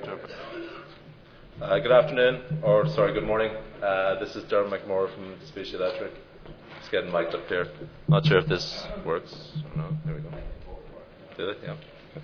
Good afternoon, or sorry, good morning. This is Dermot McMorrow from Speech Electric. Just getting mic'd up here. Not sure if this works. No, there we go. Did it? Yeah.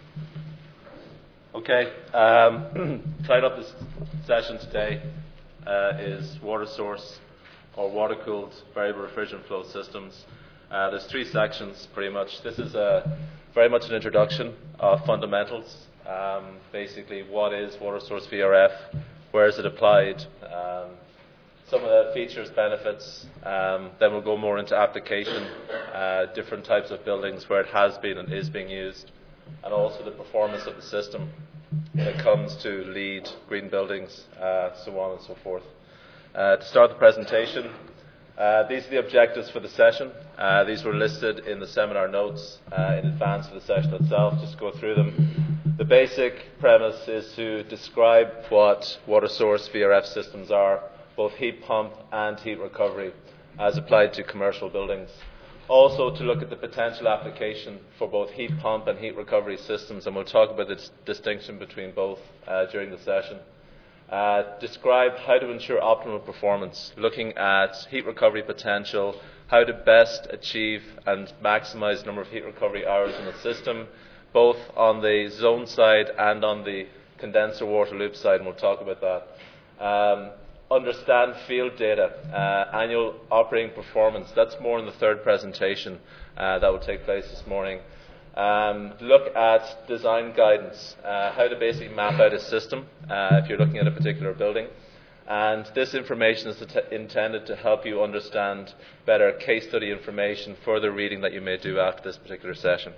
Okay. Title of this session today is water source or water-cooled variable refrigerant flow systems. There's three sections, pretty much. This is very much an introduction of fundamentals. Basically, what is water source VRF? Where is it applied? Some of the features, benefits. Then we'll go more into application, different types of buildings where it has been and is being used, and also the performance of the system when it comes to LEED, green buildings, so on and so forth. To start the presentation, these are the objectives for the session. These were listed in the seminar notes in advance of the session itself. Just go through them. The basic premise is to describe what water source VRF systems are, both heat pump and heat recovery, as applied to commercial buildings. Also to look at the potential application for both heat pump and heat recovery systems, and we'll talk about the distinction between both during the session. Describe how to ensure optimal performance, looking at heat recovery potential, how to best achieve and maximize the number of heat recovery hours in the system, both on the zone side and on the condenser water loop side, and we'll talk about that. Understand field data, annual operating performance. That's more in the third presentation that will take place this morning. Look at design guidance, how to basically map out a system if you're looking at a particular building. And this information is intended to help you understand better case study information, further reading that you may do after this particular session.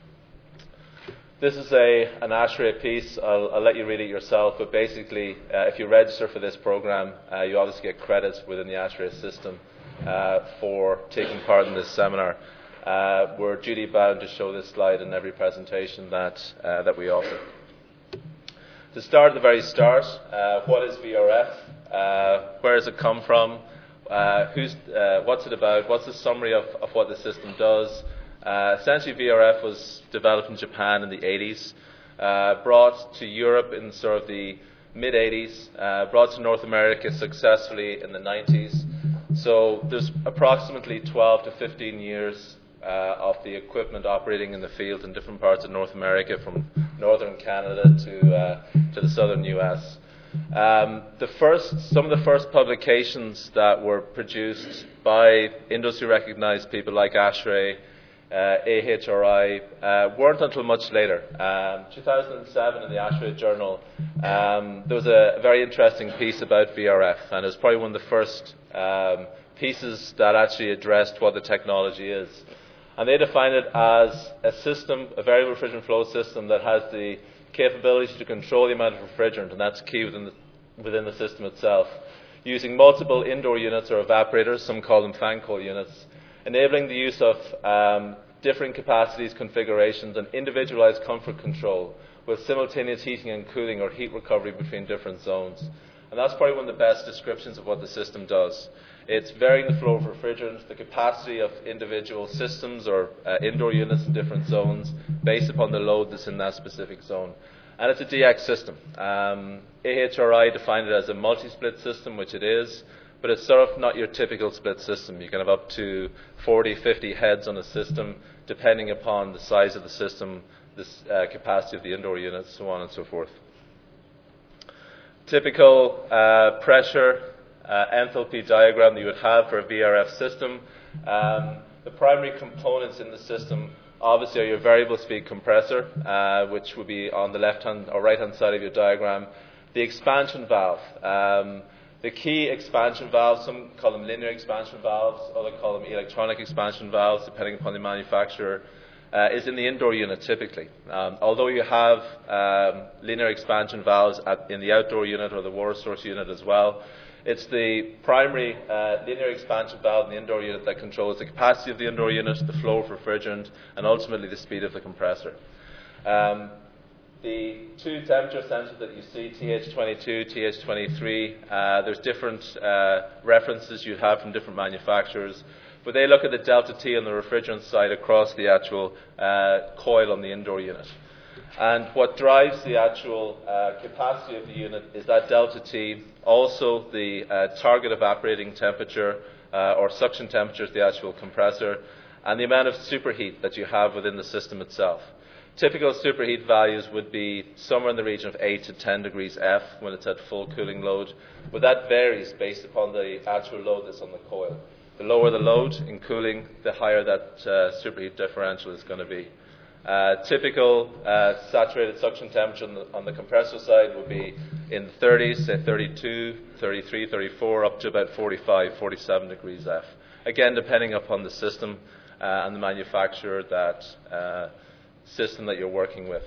This is an ASHRAE piece. I'll let you read it yourself, but basically, if you register for this program, you obviously get credits within the ASHRAE system for taking part in this seminar. We're duty bound to show this slide in every presentation that we offer. To start at the very start, what is VRF? Where does it come from? What's it about? What's the summary of what the system does? Essentially, VRF was developed in Japan in the 80s, brought to Europe in sort of the mid-80s, brought to North America successfully in the 90s. So there's approximately 12 to 15 years of the equipment operating in the field in different parts of North America, from northern Canada to the southern US. Some of the first publications that were produced by industry-recognized people like ASHRAE, AHRI, weren't until much later. 2007 in the ASHRAE Journal, there was a very interesting piece about VRF, and it was probably one of the first pieces that actually addressed what the technology is. And they define it as a system, a variable refrigerant flow system that has the capability to control the amount of refrigerant, and that's key within the system itself, using multiple indoor units or evaporators, some call them fan coil units, enabling the use of different capacities, configurations, and individualized comfort control with simultaneous heating and cooling or heat recovery between different zones. And that's probably one of the best descriptions of what the system does. It's varying the flow of refrigerant, the capacity of individual systems or indoor units in different zones based upon the load that's in that specific zone. And it's a DX system. AHRI defined it as a multi-split system, which it is, but it's sort of not your typical split system. You can have up to 40, 50 heads on a system, depending upon the size of the system, the capacity of the indoor units, so on and so forth. Typical pressure enthalpy diagram that you would have for a VRF system. The primary components in the system obviously are your variable speed compressor, which would be on the left-hand or right-hand side of your diagram. The expansion valve. The key expansion valves, some call them linear expansion valves, others call them electronic expansion valves, depending upon the manufacturer, is in the indoor unit typically. Although you have linear expansion valves in the outdoor unit or the water source unit as well, it's the primary linear expansion valve in the indoor unit that controls the capacity of the indoor unit, the flow of refrigerant, and ultimately the speed of the compressor. The two temperature sensors that you see, TH22, TH23, there's different references you have from different manufacturers, but they look at the delta T on the refrigerant side across the actual coil on the indoor unit. And what drives the actual capacity of the unit is that delta T, also the target evaporating temperature or suction temperature of the actual compressor, and the amount of superheat that you have within the system itself. Typical superheat values would be somewhere in the region of 8 to 10 degrees F when it's at full cooling load, but that varies based upon the actual load that's on the coil. The lower the load in cooling, the higher that superheat differential is going to be. Typical saturated suction temperature on the compressor side would be in the 30s, say 32, 33, 34, up to about 45, 47 degrees F. Again, depending upon the system and the manufacturer, that system that you're working with.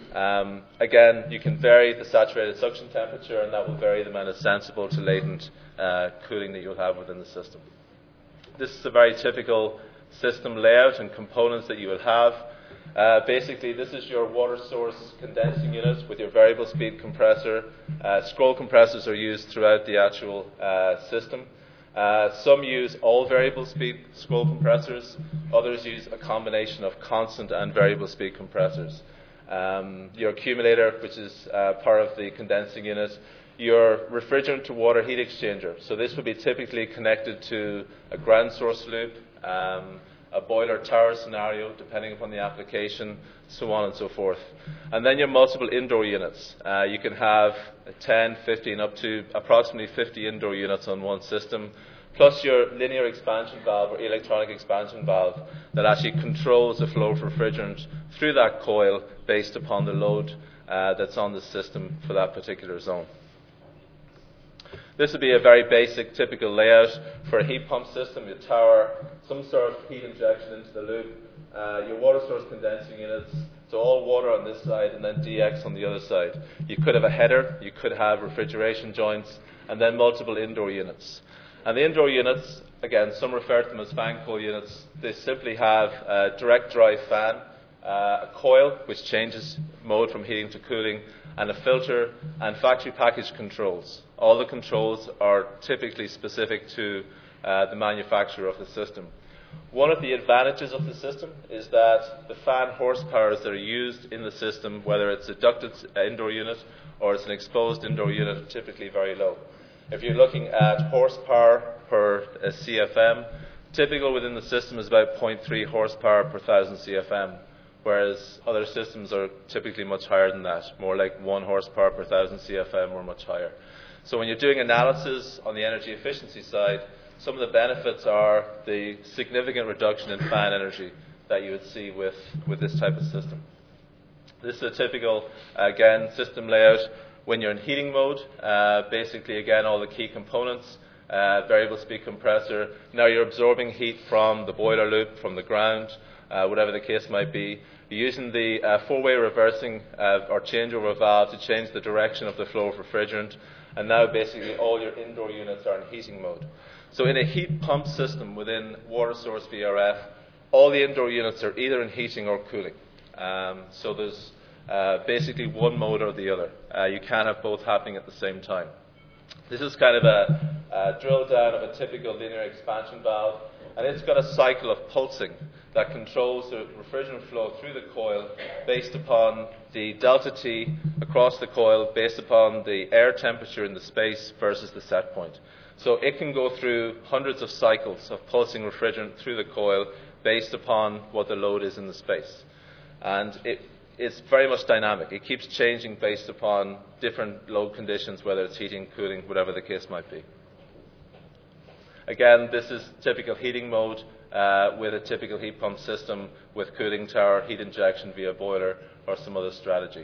Again, you can vary the saturated suction temperature, and that will vary the amount of sensible to latent cooling that you'll have within the system. This is a very typical system layout and components that you will have. Basically, this is your water source condensing unit with your variable speed compressor. Scroll compressors are used throughout the actual system. Some use all variable speed scroll compressors. Others use a combination of constant and variable speed compressors. Your accumulator, which is part of the condensing unit. Your refrigerant to water heat exchanger. So this would be typically connected to a ground source loop, a boiler tower scenario, depending upon the application, so on and so forth. And then your multiple indoor units. You can have 10, 15, up to approximately 50 indoor units on one system, plus your linear expansion valve or electronic expansion valve that actually controls the flow of refrigerant through that coil based upon the load that's on the system for that particular zone. This would be a very basic, typical layout for a heat pump system. Your tower, some sort of heat injection into the loop, your water source condensing units, so all water on this side and then DX on the other side. You could have a header, you could have refrigeration joints, and then multiple indoor units. And the indoor units, again, some refer to them as fan coil units. They simply have a direct drive fan, a coil which changes mode from heating to cooling, and a filter and factory package controls. All the controls are typically specific to the manufacturer of the system. One of the advantages of the system is that the fan horsepowers that are used in the system, whether it's a ducted indoor unit or it's an exposed indoor unit, are typically very low. If you're looking at horsepower per CFM, typical within the system is about 0.3 horsepower per 1,000 CFM, whereas other systems are typically much higher than that, more like 1 horsepower per 1,000 CFM or much higher. So when you're doing analysis on the energy efficiency side, some of the benefits are the significant reduction in fan energy that you would see with this type of system. This is a typical, again, system layout. When you're in heating mode, basically, again, all the key components, variable speed compressor. Now you're absorbing heat from the boiler loop, from the ground, whatever the case might be. You're using the four-way reversing or changeover valve to change the direction of the flow of refrigerant. And now basically all your indoor units are in heating mode. So in a heat pump system within water source VRF, all the indoor units are either in heating or cooling. So there's basically one mode or the other. You can't have both happening at the same time. This is kind of a drill down of a typical linear expansion valve, and it's got a cycle of pulsing that controls the refrigerant flow through the coil based upon the delta T across the coil, based upon the air temperature in the space versus the set point. So it can go through hundreds of cycles of pulsing refrigerant through the coil based upon what the load is in the space. And it's very much dynamic. It keeps changing based upon different load conditions, whether it's heating, cooling, whatever the case might be. Again, this is typical heating mode with a typical heat pump system with cooling tower, heat injection via boiler, or some other strategy.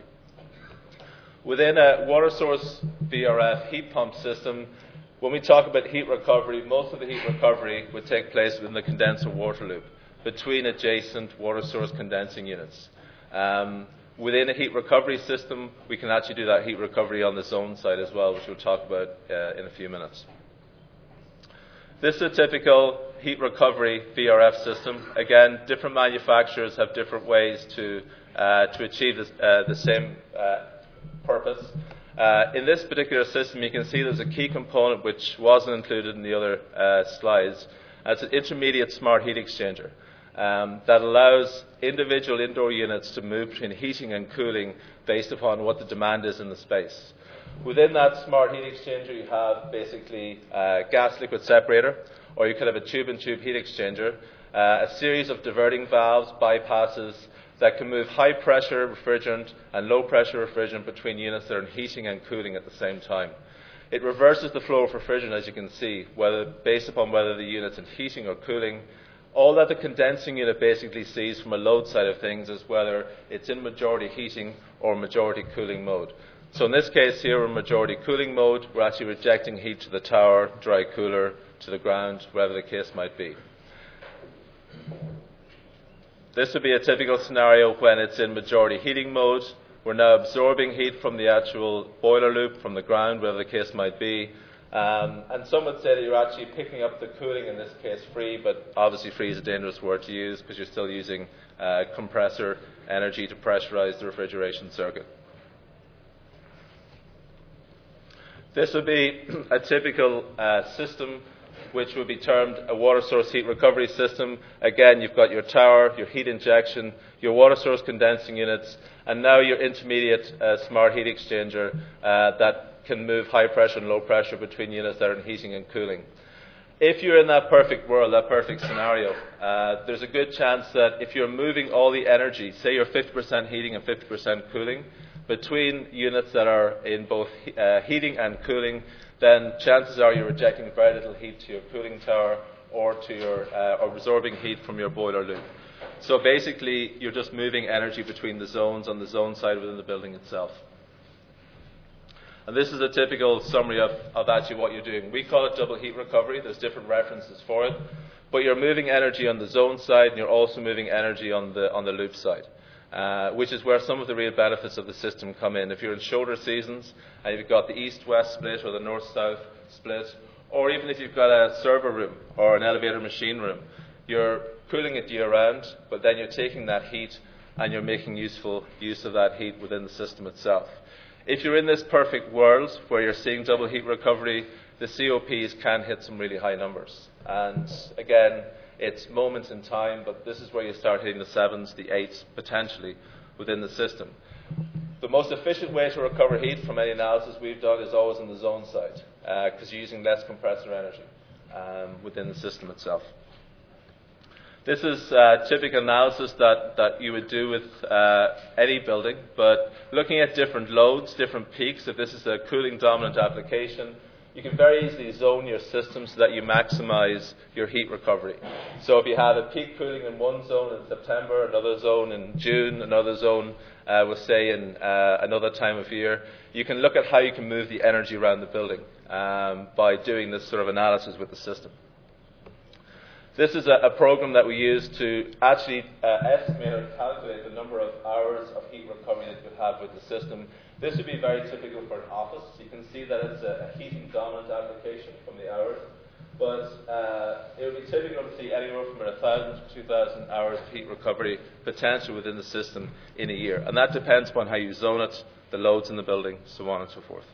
Within a water source VRF heat pump system, when we talk about heat recovery, most of the heat recovery would take place within the condenser water loop between adjacent water source condensing units. Within a heat recovery system, we can actually do that heat recovery on the zone side as well, which we'll talk about in a few minutes. This is a typical heat recovery VRF system. Again, different manufacturers have different ways to achieve the same purpose. In this particular system, you can see there's a key component which wasn't included in the other slides. It's an intermediate smart heat exchanger. that allows individual indoor units to move between heating and cooling based upon what the demand is in the space. Within that smart heat exchanger, you have basically a gas liquid separator, or you could have a tube-in-tube heat exchanger, a series of diverting valves, bypasses, that can move high pressure refrigerant and low pressure refrigerant between units that are in heating and cooling at the same time. It reverses the flow of refrigerant, as you can see, based upon whether the unit's in heating or cooling. All that the condensing unit basically sees from a load side of things is whether it's in majority heating or majority cooling mode. So in this case here, we're in majority cooling mode. We're actually rejecting heat to the tower, dry cooler, to the ground, wherever the case might be. This would be a typical scenario when it's in majority heating mode. We're now absorbing heat from the actual boiler loop, from the ground, wherever the case might be. And some would say that you're actually picking up the cooling, in this case free, but obviously free is a dangerous word to use because you're still using compressor energy to pressurize the refrigeration circuit. This would be a typical system which would be termed a water source heat recovery system. Again, you've got your tower, your heat injection, your water source condensing units, and now your intermediate smart heat exchanger that can move high pressure and low pressure between units that are in heating and cooling. If you're in that perfect world, that perfect scenario, there's a good chance that if you're moving all the energy, say you're 50% heating and 50% cooling, between units that are in both heating and cooling, then chances are you're rejecting very little heat to your cooling tower or to your or absorbing heat from your boiler loop. So basically, you're just moving energy between the zones on the zone side within the building itself. And this is a typical summary of actually what you're doing. We call it double heat recovery. There's different references for it. But you're moving energy on the zone side, and you're also moving energy on the loop side, which is where some of the real benefits of the system come in. If you're in shoulder seasons, and you've got the east-west split or the north-south split, or even if you've got a server room or an elevator machine room, you're cooling it year-round, but then you're taking that heat and you're making useful use of that heat within the system itself. If you're in this perfect world where you're seeing double heat recovery, the COPs can hit some really high numbers. And again, it's moments in time, but this is where you start hitting the 7s, the 8s, potentially, within the system. The most efficient way to recover heat from any analysis we've done is always on the zone side, because you're using less compressor energy within the system itself. This is typical analysis that you would do with any building, but looking at different loads, different peaks. If this is a cooling dominant application, you can very easily zone your system so that you maximize your heat recovery. So if you have a peak cooling in one zone in September, another zone in June, another zone, we'll say in another time of year, you can look at how you can move the energy around the building by doing this sort of analysis with the system. This is a program that we use to actually estimate or calculate the number of hours of heat recovery that you have with the system. This would be very typical for an office. You can see that it's a heating dominant application from the hours, but it would be typical to see anywhere from 1,000 to 2,000 hours of heat recovery potential within the system in a year. And that depends upon how you zone it, the loads in the building, so on and so forth.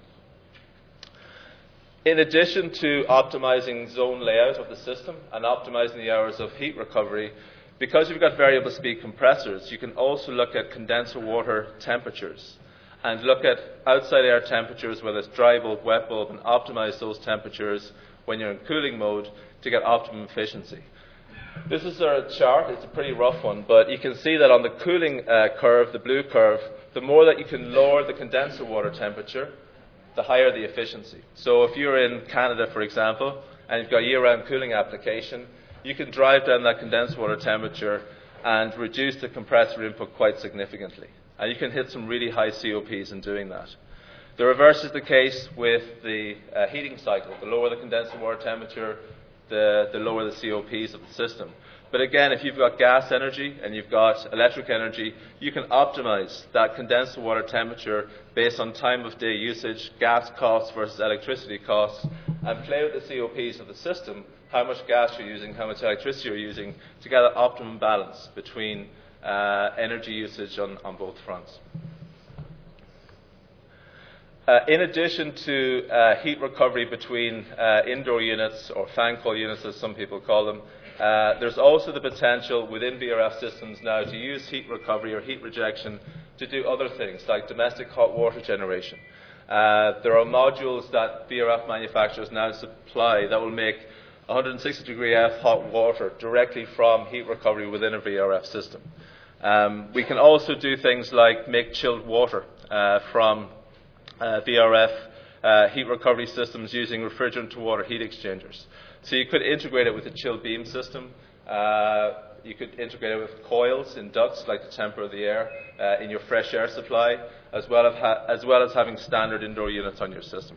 In addition to optimizing zone layout of the system and optimizing the hours of heat recovery, because you've got variable speed compressors, you can also look at condenser water temperatures and look at outside air temperatures, whether it's dry bulb, wet bulb, and optimize those temperatures when you're in cooling mode to get optimum efficiency. This is our chart. It's a pretty rough one, but you can see that on the cooling curve, the blue curve, the more that you can lower the condenser water temperature, the higher the efficiency. So if you're in Canada, for example, and you've got a year-round cooling application, you can drive down that condensed water temperature and reduce the compressor input quite significantly. And you can hit some really high COPs in doing that. The reverse is the case with the heating cycle. The lower the condensed water temperature, the lower the COPs of the system. But again, if you've got gas energy and you've got electric energy, you can optimize that condensed water temperature based on time of day usage, gas costs versus electricity costs, and play with the COPs of the system, how much gas you're using, how much electricity you're using, to get an optimum balance between energy usage on both fronts. In addition to heat recovery between indoor units, or fan coil units as some people call them, There's also the potential within VRF systems now to use heat recovery or heat rejection to do other things, like domestic hot water generation. There are modules that VRF manufacturers now supply that will make 160 degree F hot water directly from heat recovery within a VRF system. We can also do things like make chilled water from VRF heat recovery systems using refrigerant to water heat exchangers. So you could integrate it with a chill beam system. You could integrate it with coils in ducts, like to temper the air in your fresh air supply, as well as having standard indoor units on your system.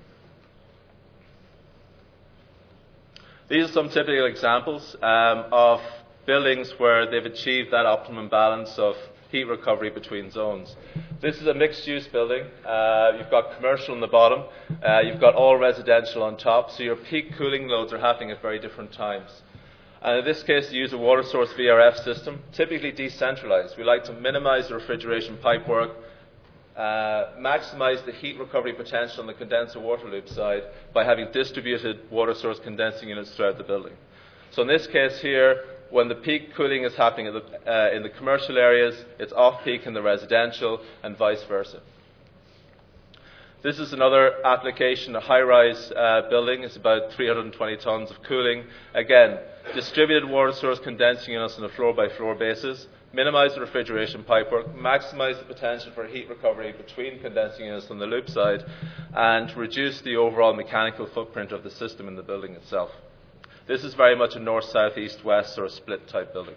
These are some typical examples of buildings where they've achieved that optimum balance of heat recovery between zones. This is a mixed-use building. You've got commercial on the bottom. You've got all residential on top. So your peak cooling loads are happening at very different times. And in this case, you use a water source VRF system, typically decentralized. We like to minimize the refrigeration pipework, maximize the heat recovery potential on the condenser water loop side by having distributed water source condensing units throughout the building. So in this case here, when the peak cooling is happening in the commercial areas, it's off-peak in the residential, and vice versa. This is another application, a high-rise building. It's about 320 tons of cooling. Again, distributed water source condensing units on a floor-by-floor basis, minimize the refrigeration pipework, maximize the potential for heat recovery between condensing units on the loop side, and reduce the overall mechanical footprint of the system in the building itself. This is very much a north-south, east-west or split type building.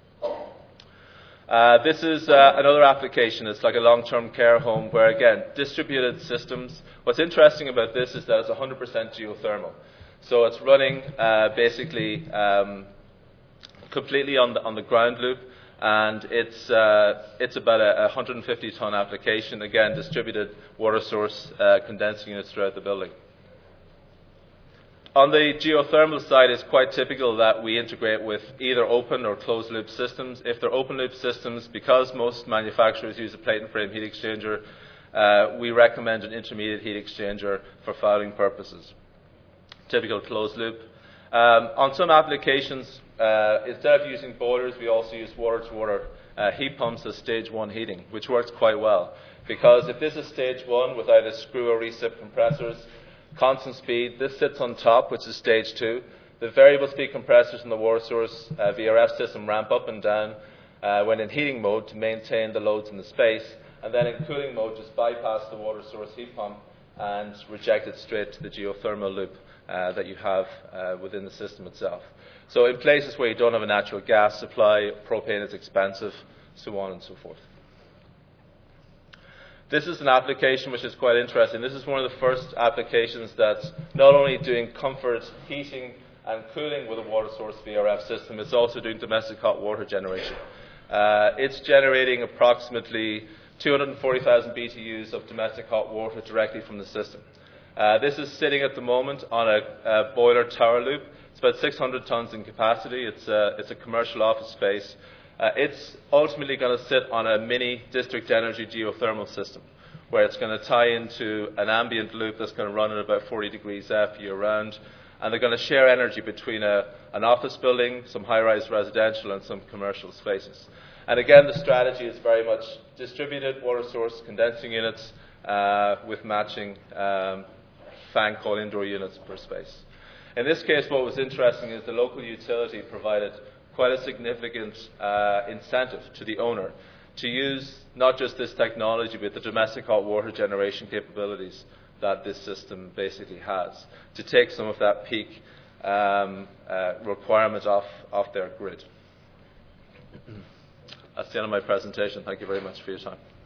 This is another application. It's like a long-term care home where, again, distributed systems. What's interesting about this is that it's 100% geothermal. So it's running basically completely on the ground loop, and it's about a 150-ton application. Again, distributed water source condensing units throughout the building. On the geothermal side, it's quite typical that we integrate with either open or closed loop systems. If they're open loop systems, because most manufacturers use a plate and frame heat exchanger, we recommend an intermediate heat exchanger for fouling purposes. Typical closed loop. On some applications, instead of using boilers, we also use water-to-water heat pumps as stage 1 heating, which works quite well. Because if this is stage 1 with either screw or recip compressors, constant speed, this sits on top, which is stage 2. The variable speed compressors in the water source VRF system ramp up and down when in heating mode to maintain the loads in the space, and then in cooling mode just bypass the water source heat pump and reject it straight to the geothermal loop that you have within the system itself. So in places where you don't have a natural gas supply, propane is expensive, so on and so forth. This is an application which is quite interesting. This is one of the first applications that's not only doing comfort, heating and cooling with a water source VRF system, it's also doing domestic hot water generation. It's generating approximately 240,000 BTUs of domestic hot water directly from the system. This is sitting at the moment on a boiler tower loop. It's about 600 tons in capacity. It's a commercial office space. It's ultimately going to sit on a mini district energy geothermal system where it's going to tie into an ambient loop that's going to run at about 40 degrees F year-round, and they're going to share energy between an office building, some high-rise residential, and some commercial spaces. And again, the strategy is very much distributed water source condensing units with matching fan coil indoor units per space. In this case, what was interesting is the local utility provided quite a significant incentive to the owner to use not just this technology, but the domestic hot water generation capabilities that this system basically has, to take some of that peak requirement off their grid. That's the end of my presentation. Thank you very much for your time.